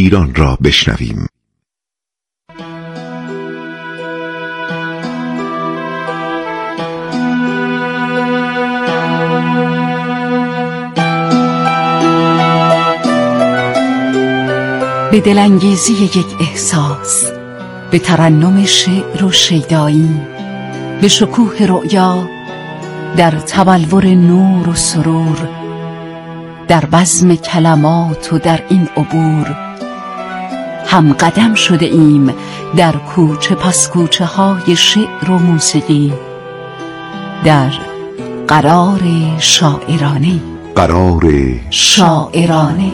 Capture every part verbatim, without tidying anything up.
ایران را بشنویم. به دلانگیزی یک احساس، به ترنم شعر و شیدایی، به شکوه رؤیا، در تبلور نور و سرور، در بزم کلمات و در این عبور هم قدم شده ایم در کوچه پس کوچه های شعر و موسیقی، در قرار شاعرانه قرار شاعرانه.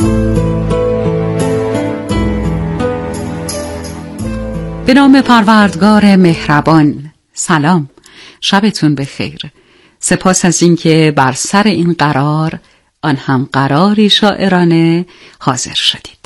به نام پروردگار مهربان. سلام، شبتون بخیر. سپاس از اینکه بر سر این قرار، آن هم قراری شاعرانه، حاضر شدید.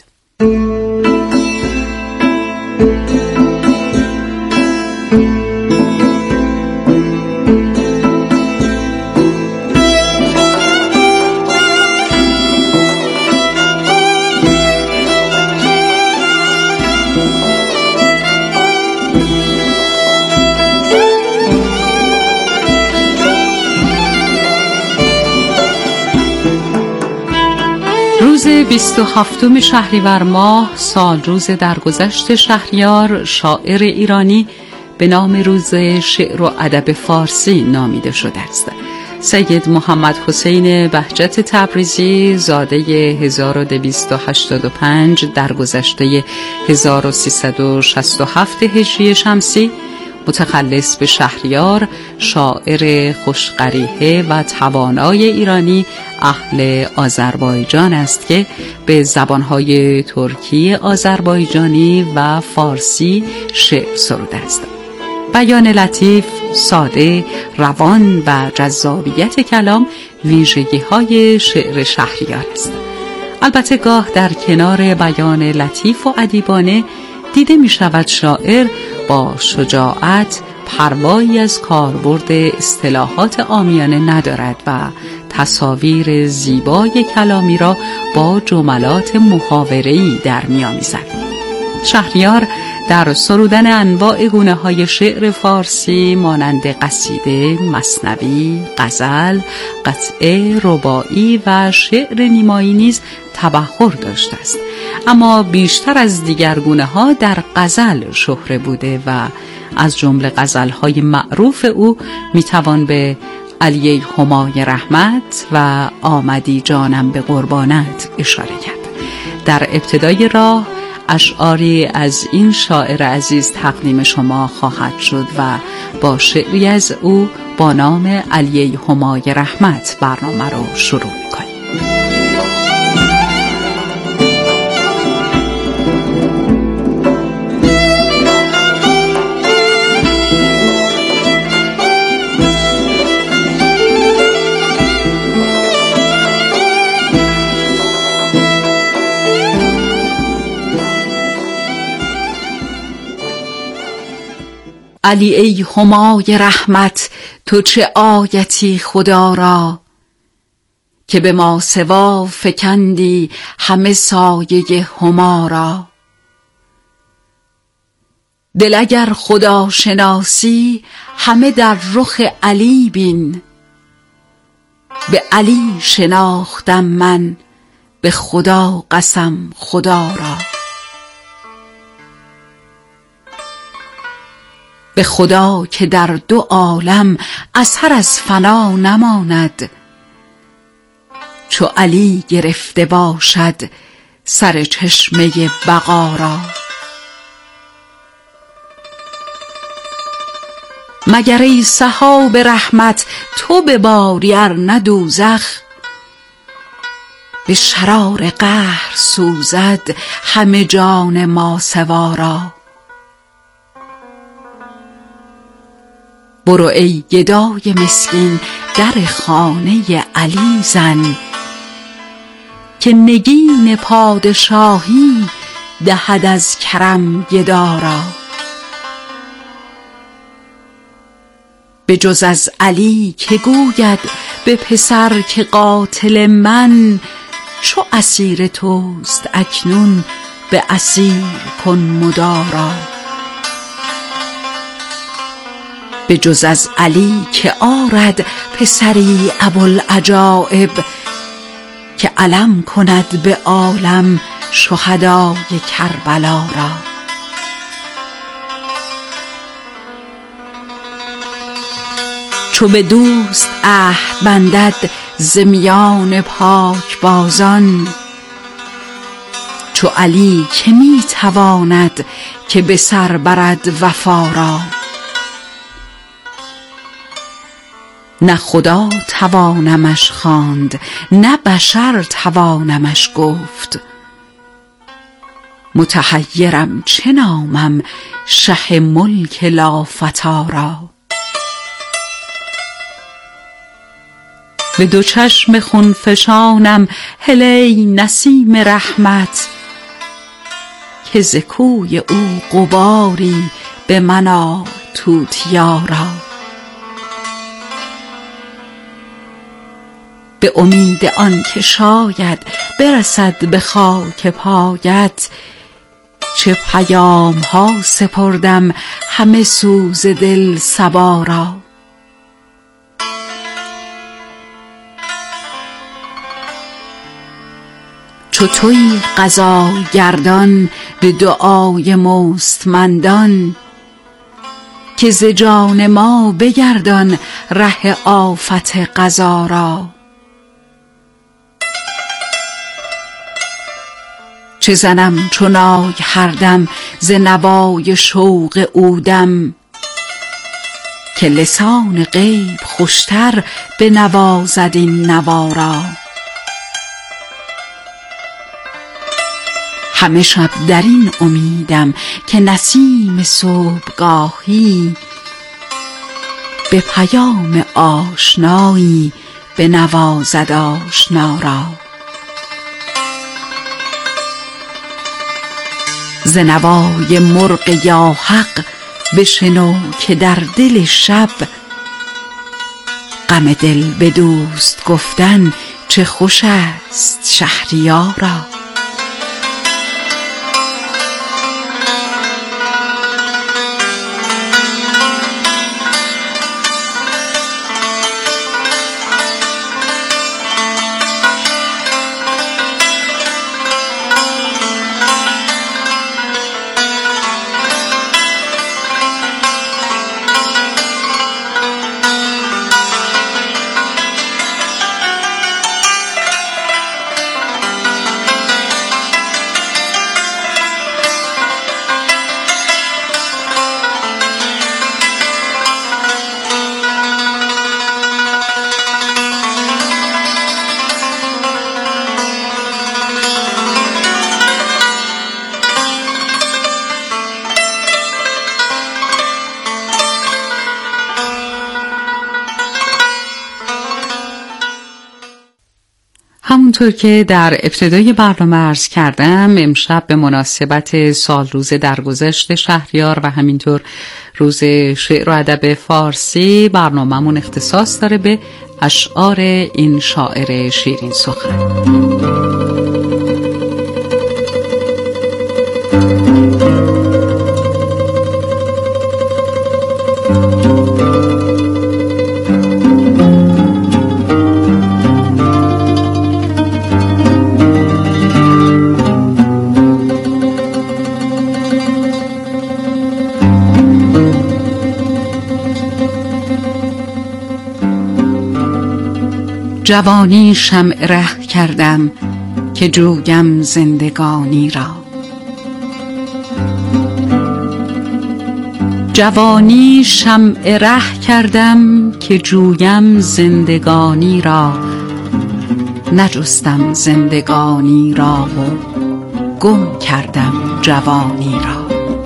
روز بیست و هفتم شهریور ماه، سال روز درگذشت شهریار، شاعر ایرانی به نام روز شعر و ادب فارسی نامیده شده است. سید محمد حسین بهجت تبریزی، زاده هزار و دویست و هشتاد و پنج درگذشته هزار و سیصد و شصت و هفت هجری شمسی، متخلص به شهریار، شاعر خوشقریحه و توانای ایرانی اهل آذربایجان است که به زبانهای ترکی، آذربایجانی و فارسی شعر سروده است. بیان لطیف، ساده، روان و جذابیت کلام ویژگی‌های شعر شهریار است. البته گاه در کنار بیان لطیف و ادیبانه دیده می شود شاعر با شجاعت پروایی از کاربرد اصطلاحات عامیانه ندارد و تصاویر زیبای کلامی را با جملات محاوره‌ای در می‌آمیزد. شهریار در سرودن انواع گونه‌های شعر فارسی مانند قصیده، مثنوی، غزل، قطعه، رباعی و شعر نیمایی نیز تبحر داشته است، اما بیشتر از دیگر گونه‌ها در غزل شهره بوده و از جمله غزل‌های معروف او میتوان به علیه همای رحمت و آمدی جانم به قربانت اشاره کرد. در ابتدای راه اشعاری از این شاعر عزیز تقدیم شما خواهد شد و با شعری از او با نام علیه همای رحمت برنامه رو شروع می‌کنیم. علی ای همای رحمت، تو چه آیتی خدا را، که به ما سوا فکندی همه سایه هما را. دل اگر خدا شناسی همه در رخ علی بین، به علی شناختم من به خدا قسم خدا را. به خدا که در دو عالم اثر از فنا نماند، چو علی گرفته باشد سر چشمه بقا را. مگر ای سحاب رحمت تو بباری ار نه دوزخ، به شرار قهر سوزد همه جان ما سوا را. برو ای گدای مسکین در خانه علی زن، که نگین پادشاهی دهد از کرم گدا را. به جز از علی که گوید به پسر که قاتل من، چو اسیر توست اکنون به اسیر کن مدارا. به جز از علی که آرد پسری ابوالعجایب، که علم کند به عالم شهدای کربلا را. چو به دوست عهد بندد ز میان پاکبازان، چو علی که می تواند که به سر برد وفا را. نه خدا توانمش خواند نه بشر توانمش گفت، متحیرم چه نامم شه ملک لافتی را. به دو چشم خونفشانم هله ای نسیم رحمت، که ز کوی او غباری به من آر توتیا را. به امید آن که شاید برسد به خاک پایت، چه پیام ها سپردم همه سوز دل صبا را. چو تویی قضای گردان به دعای مستمندان، که ز جان ما بگردان ره آفت قضا را. چه زنم چو نای هر دم ز نوای شوق عودم، که لسان غیب خوشتر بنوازد این نوا را. همه شب در این امیدم که نسیم صبحگاهی، به پیام آشنایی بنوازد آشنا را. ز نوای مرغ یا حق بشنو که در دل شب، غم دل به دوست گفتن چه خوش است شهریارا. همونطور که در ابتدای برنامه عرض کردم، امشب به مناسبت سال روز درگذشت شهریار و همینطور روز شعر و ادب فارسی، برنامه‌مون اختصاص داره به اشعار این شاعر شیرین سخن. جوانی شمع ره کردم که جویم زندگانی را. جوانی شمع ره کردم که جویم زندگانی را، نجستم زندگانی را و گم کردم جوانی را.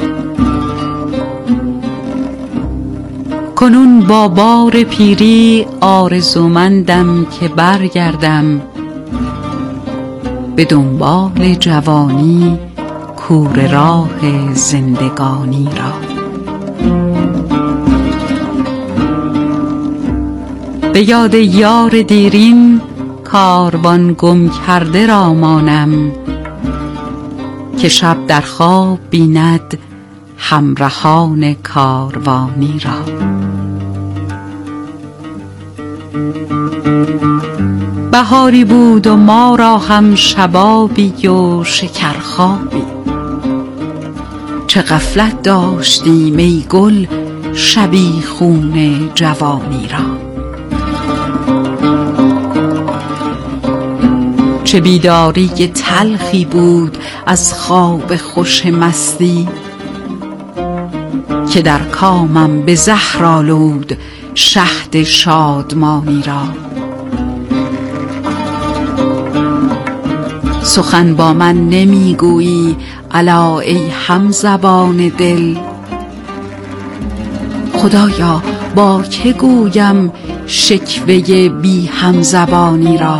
کنون با بار پیری آرزومندم که برگردم، به دنبال جوانی کوره راه زندگانی را. به یاد یار دیرین کاروان گم کرده را مانم، که شب در خواب بیند همراهان کاروانی را. بهاری بود و ما را هم شبابی و شکرخوابی، چه غفلت داشتیم ای گل شبیخون جوانی را. چه بیداری تلخی بود از خواب خوش مستی، که در کامم به زهر آلود شهد شادمانی را. سخن با من نمیگویی الا ای همزبان دل، خدایا با که گویم شکوه بی همزبانی را.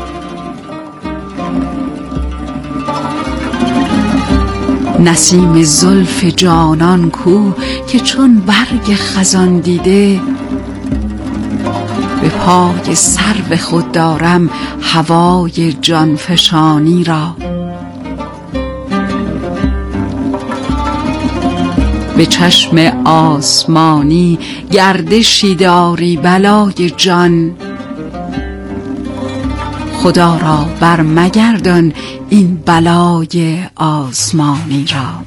نسیم زلف جانان کو که چون برگ خزان دیده، به پای سرو خود دارم هوای جانفشانی را. به چشم آسمانی گردشی داری بلای جان، خدا را بر مگردان این بلای آسمانی را.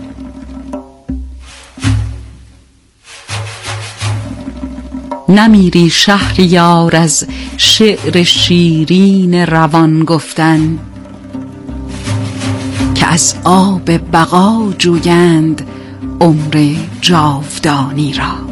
نمیری شهریار از شعر شیرین روان گفتن، که از آب بقا جویند عمر جاودانی را.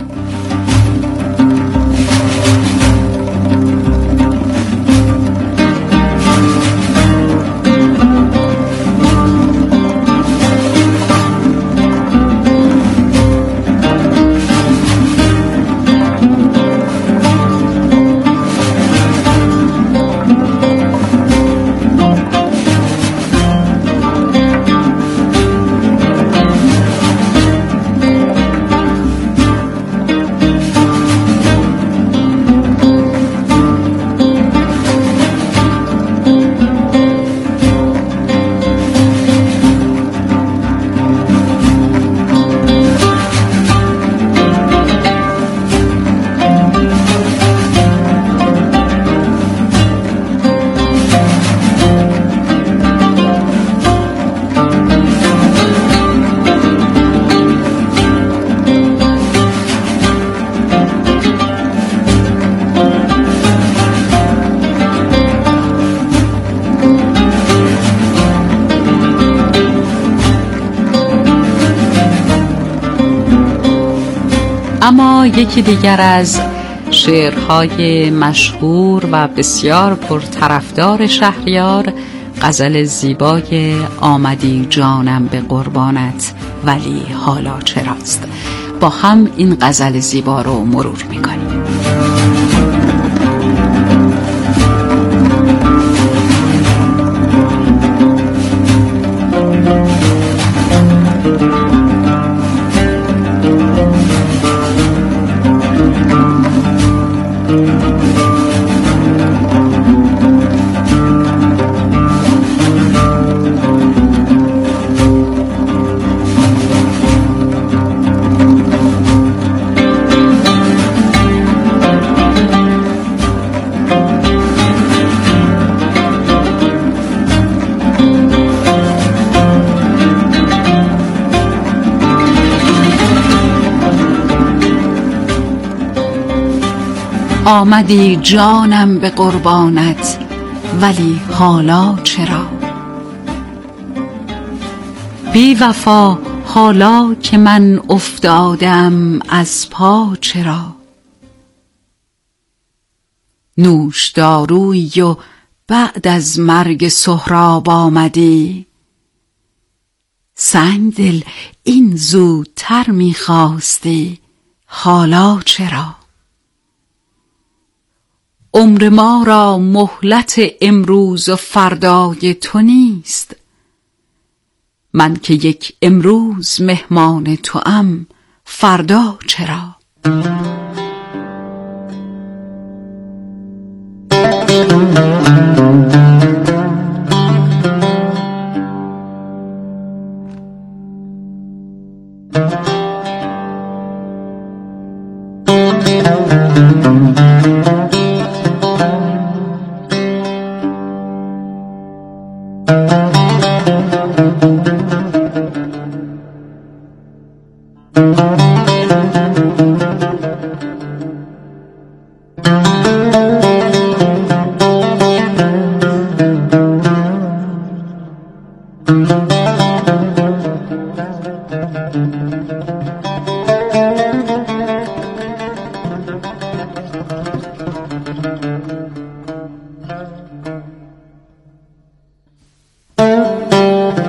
اما یکی دیگر از شعرهای مشهور و بسیار پرطرفدار شهریار، غزل زیبای آمدی جانم به قربانت ولی حالا چراست. با هم این غزل زیبا رو مرور میکنیم. آمدی جانم به قربانت ولی حالا چرا؟ بی وفا حالا که من افتادم از پا چرا؟ نوش دارویی و بعد از مرگ سهراب آمدی، سنگ دل این زودتر می‌خواستی حالا چرا؟ عمر ما را مهلت امروز و فردای تو نیست، من که یک امروز مهمان توام فردا چرا؟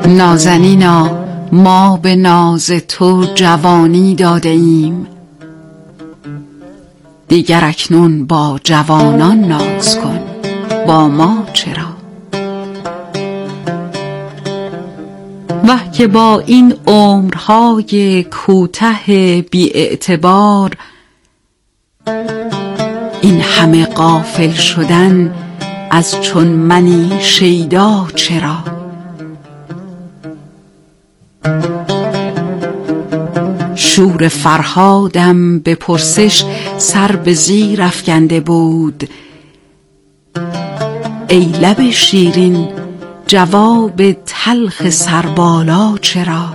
نازنینا ما به ناز تو جوانی داده ایم، دیگر اکنون با جوانان ناز کن، با ما چرا؟ وه که با این عمرهای کوته بی اعتبار، این همه غافل شدن از چون منی شیدا چرا؟ شور فرهادم به پرسش سر به زیر افکنده بود، ای لب شیرین جواب تلخ سربالا چرا؟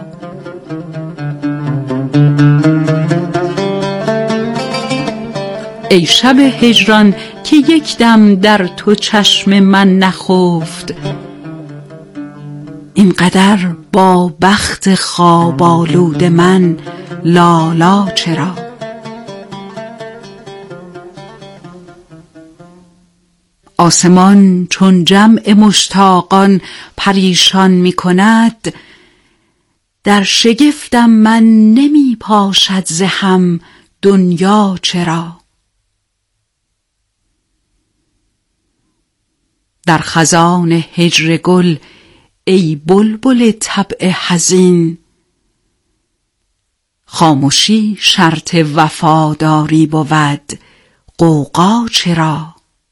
ای شب هجران که یک دم در تو چشم من نخفت، اینقدر با بخت خواب آلود من لالا چرا؟ آسمان چون جمع مشتاقان پریشان می کند، در شگفتم من نمی پاشد ز هم دنیا چرا؟ در خزان هجر گل ای بلبل طبع حزین، خاموشی شرط وفاداری بود، غوغا چرا؟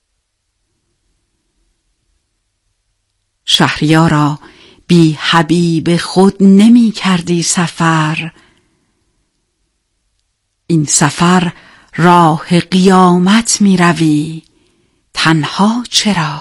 شهریارا بی حبیب خود نمی کردی سفر، این سفر راه قیامت می روی، تنها چرا؟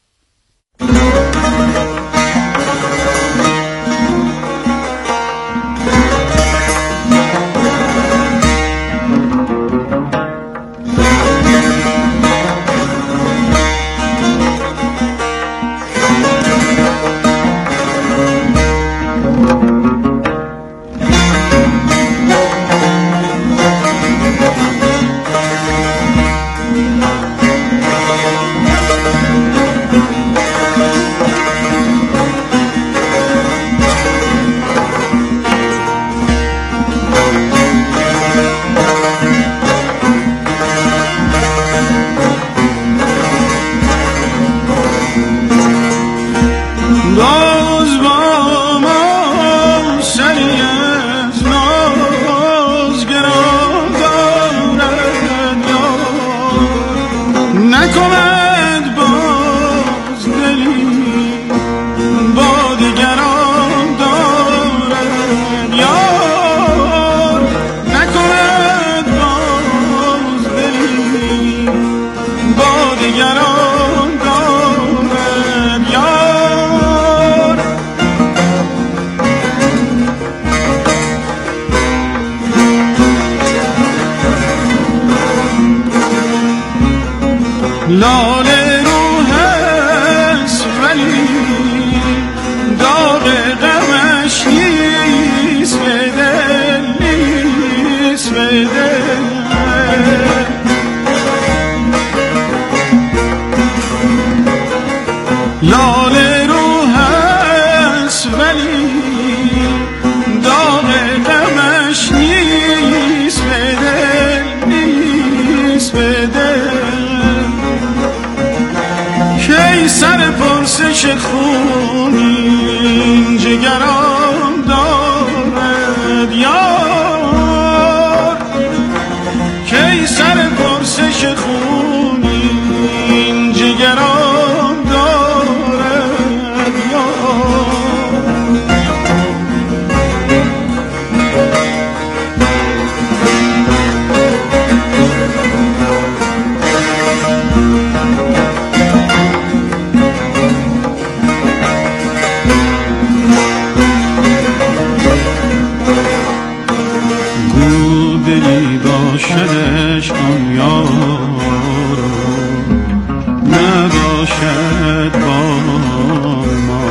لاله رو هست ولی داغ غمش نیست به دل، نیست به دل. لاله رو هست ولی داغ غمش نیست به دل، نیست به دل. کی سر پرسش خونین جگران دارد یار، کی سر پرسش خونین جگران دارد یار. دلی باشدش آن یار نباشد با ما،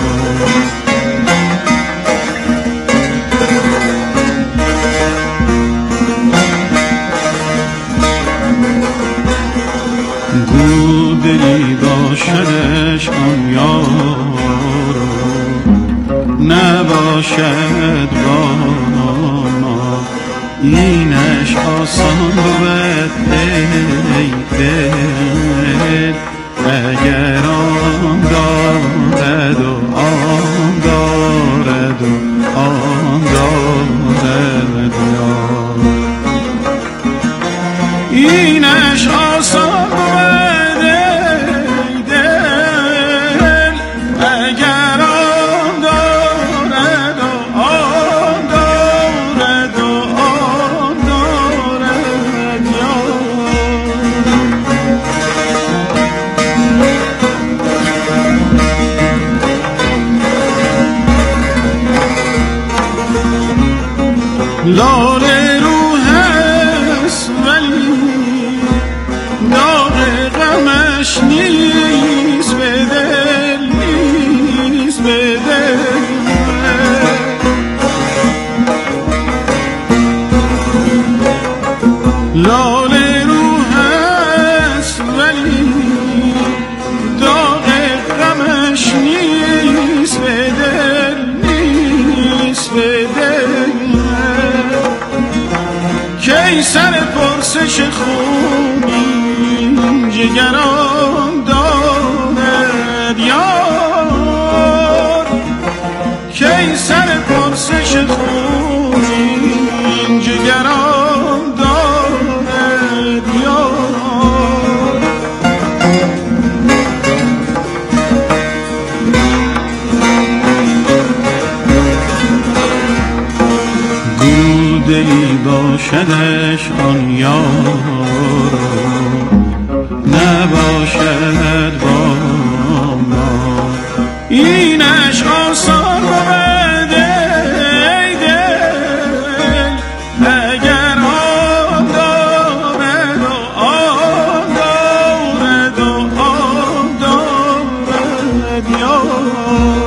گو دلی باشدش آن یار نباشد با ما، اینش آسان بود ای دل، اگر آن دارد و آن دارد و آن دارد یار، اینش آسان بود ای دل، اگر آن دارد و آن دارد و آن دارد یار. لاله رو هست ولی داغ غمش نیست به دل، نیست به دل. لاله رو هست ولی داغ غمش نیست به دل، نیست به دل. کی سر پرسش خونین جگران دارد یار، کی سر پرسش خونین جگران دارد یار. گو دلی باشدش آن یار، نباشد با ما، اینش آسان بود ای دل، اگر آن دارد و آن دارد و آن دارد یار،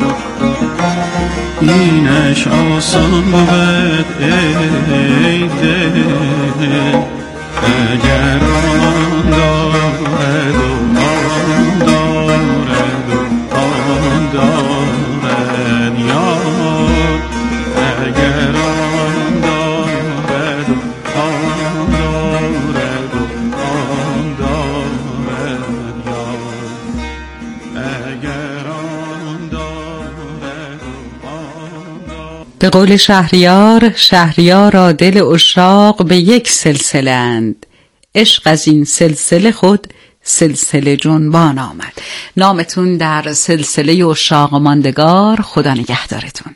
اینش آسان بود ای دل، اگر آن دارد و آن دارد و آن دارد یار، اگر آن دارد و آن دارد و آن دارد یار، اگر آن دارد و آن دارد. به قول شهریار، شهریارا دل عشاق به یک سلسله اند، عشق از این سلسله خود سلسله جنبان آمد. نامتون در سلسله عشاق ماندگار. خدا نگهدارتون.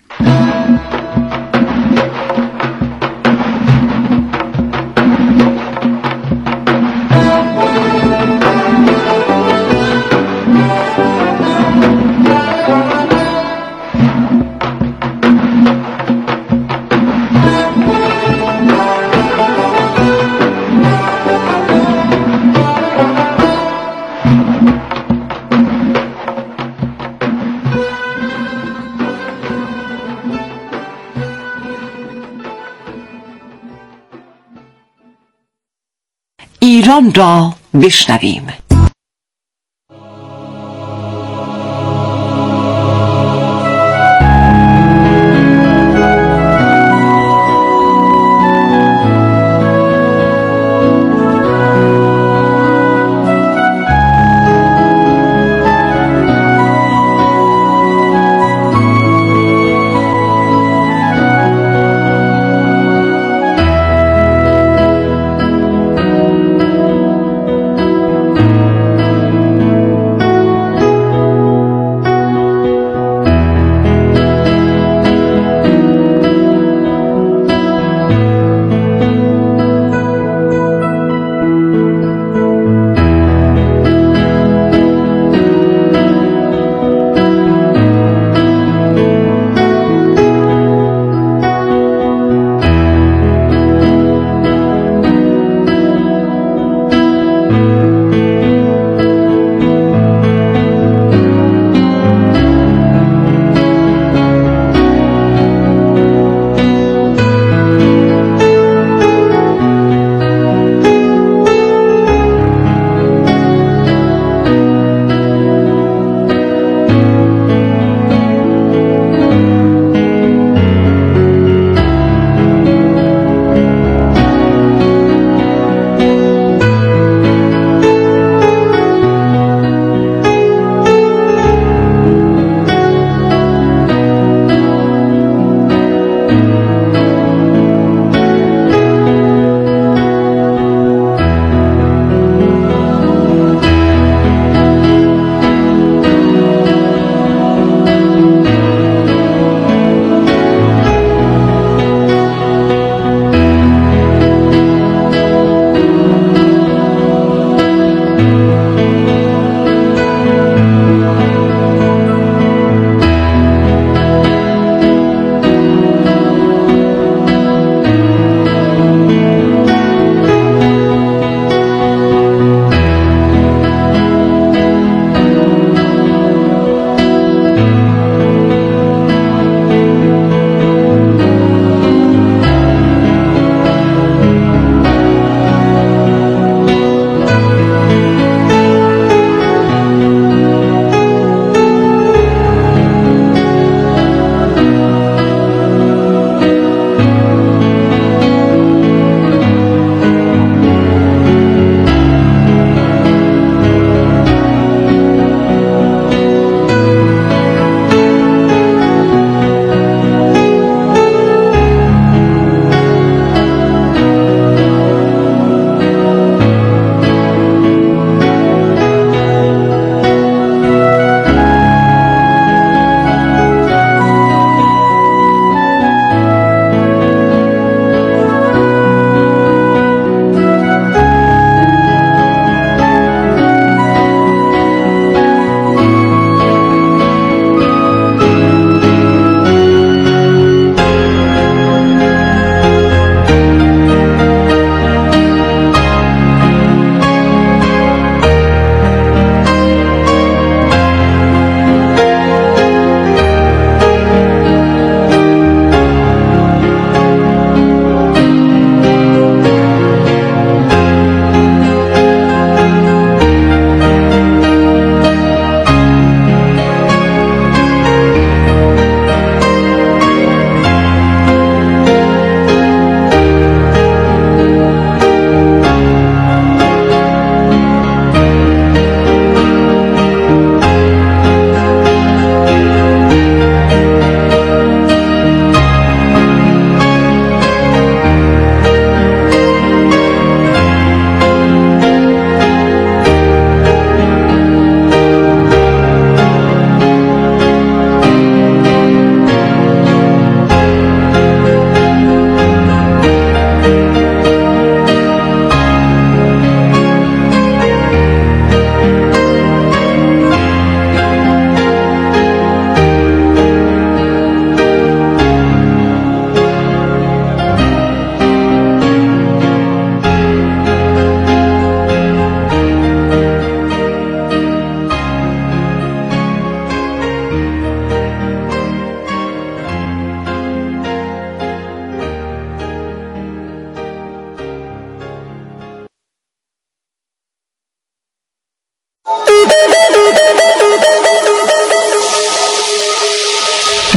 ایران را بشنویم.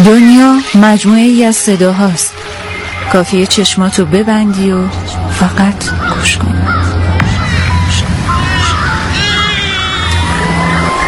دنیا مجموعه ای از صداهاست. کافیه چشماتو ببندی و فقط گوش کنی.